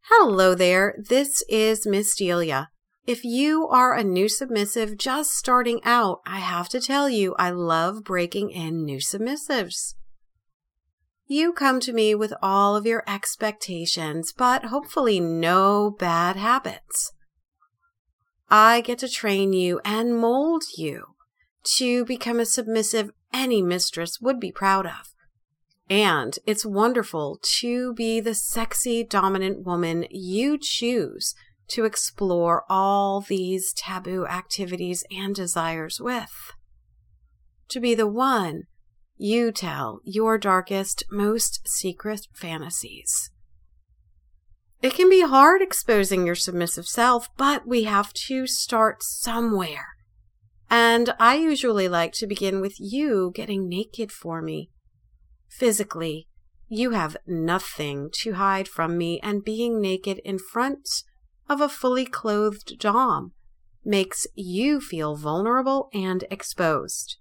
Hello there, this is Miss Delia. If you are a new submissive just starting out, I have to tell you I love breaking in new submissives. You come to me with all of your expectations, but hopefully no bad habits. I get to train you and mold you to become a submissive any mistress would be proud of. And it's wonderful to be the sexy, dominant woman you choose to explore all these taboo activities and desires with. To be the one you tell your darkest, most secret fantasies. It can be hard exposing your submissive self, but we have to start somewhere. And I usually like to begin with you getting naked for me. Physically, you have nothing to hide from me, and being naked in front of a fully clothed dom makes you feel vulnerable and exposed.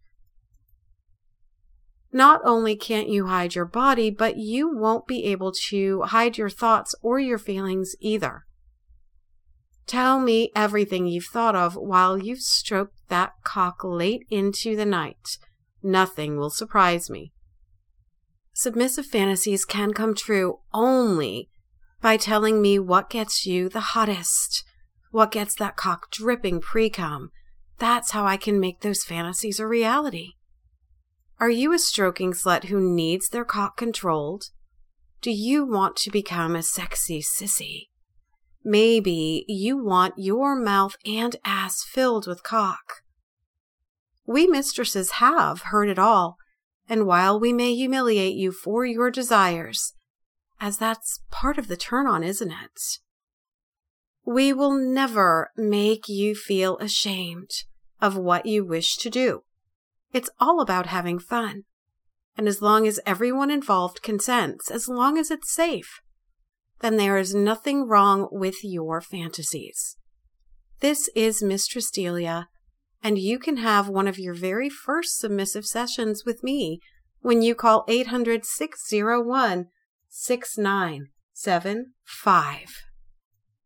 Not only can't you hide your body, but you won't be able to hide your thoughts or your feelings either. Tell me everything you've thought of while you've stroked that cock late into the night. Nothing will surprise me. Submissive fantasies can come true only by telling me what gets you the hottest, what gets that cock dripping pre-cum. That's how I can make those fantasies a reality. Are you a stroking slut who needs their cock controlled? Do you want to become a sexy sissy? Maybe you want your mouth and ass filled with cock. We mistresses have heard it all. And while we may humiliate you for your desires, as that's part of the turn-on, isn't it? We will never make you feel ashamed of what you wish to do. It's all about having fun. And as long as everyone involved consents, as long as it's safe, then there is nothing wrong with your fantasies. This is Mistress Delia, and you can have one of your very first submissive sessions with me when you call 800-601-6975.